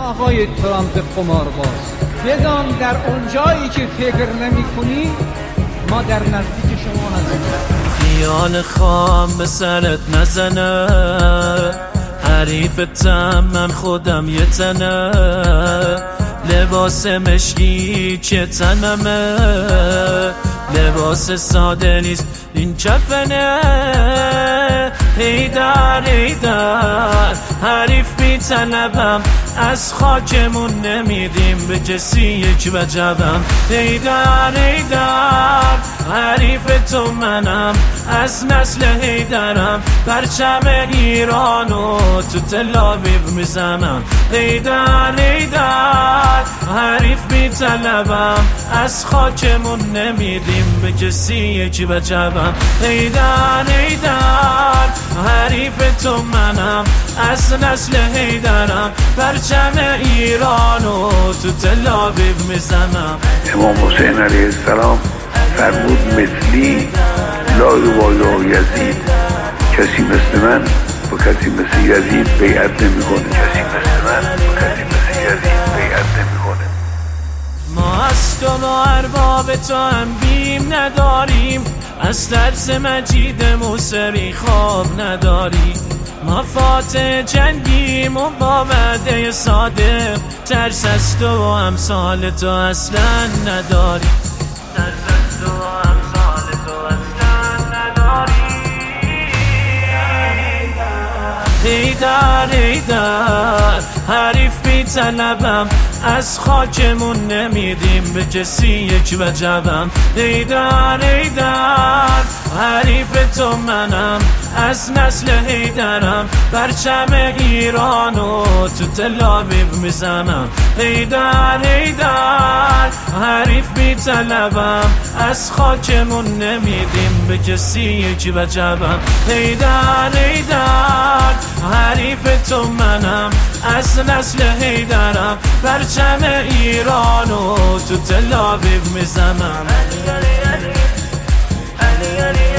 آقای ترامپ قمارباز، بدان در اون جایی که فکر نمی کنی ما در نزدیک شما هستیم. خیال خام به سرت نزنه، حریفتم من خودم یه تنه، لباس مشکی چه تنمه، لباس ساده نیست این کفنه. هیدر هیدر حریف بی طلبم، از خاکمون نمیدیم به کسی یک وجبم. هیدر هیدر حریف تو منم، از نسل هیدرم، پرچم ایرانو تو تل‌آویو میزنم. هیدر هیدر حریف بی طلبم، از خاکمون نمیدیم به کسی یک وجبم. هیدر هیدر حریف تو منم، از نسل هیدرم، پرچم ایرانو تو تل‌آویو میزنم. امام حسین علیه السلام فرمود مثلی لا یبالی یزید، کسی مثل من با کسی مثل یزید بیعت نمیکنه، کسی مثل من با کسی مثل یزید بیعت نمیکنه. ما از تو و ارباب تو هم بیم نداریم، از ترس مجید موسوی خواب نداریم. ما فاتح جنگیم و با وعده صادق، ترس از تو و امثال تو اصلا نداریم. ترس از تو و امثال تو اصلا نداریم. هیدر هیدر حریف بی طلبم، از خاکمون نمیدیم به کسی یک وجبم. هیدر هیدر حریف تو منم، از نسل هیدرم، پرچم ایرانو تو تل‌آویو میزنم. هیدر هیدر حریف بی طلبم، از خاکمون نمیدیم به کسی یک وجبم. هیدر هیدر حریف تو منم، از نسل هیدرم، پرچم ایرانو تو تل‌آویو میزنم.